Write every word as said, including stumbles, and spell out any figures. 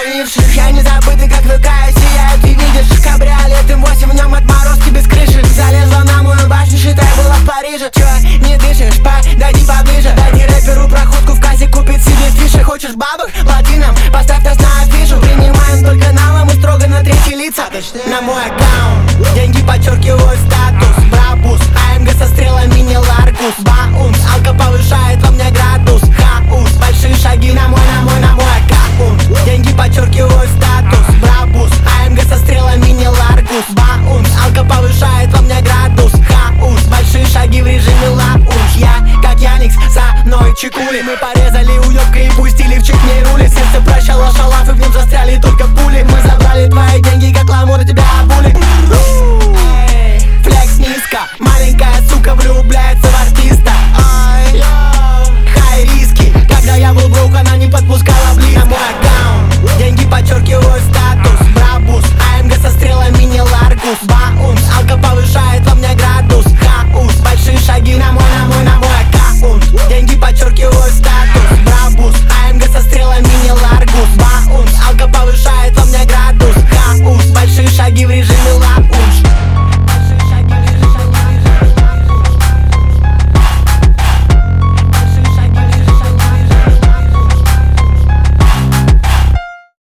звонивших. Я не забытый, как ВК сияет. Ты видишь кабриолет эм восемь, в нем отморозки без крыши. Залезла на мою башню, считай, была в Париже. Чё, не дышишь? Подойди поближе. Дайте рэперу проходку в кассе, купить себе фиши. Хочешь бабок? Плати нам, поставь нас на афишу. Принимаем только налом и строго на третьи лица. На мой аккаунт деньги подчеркивают статус. Брабус, АМГ со стрелами не Ларгус. Баунс, алка повышает во мне градус. Хаус, большие шаги на мой, на мой, на мой аккаунт. Деньги подчеркивают статус. Брабус, АМГ со стрелами не Ларгус. Баунс, алка повышает во мне градус. Хаус, большие шаги в режиме лаунж. Я как Яникс, за мной чекули. Мы по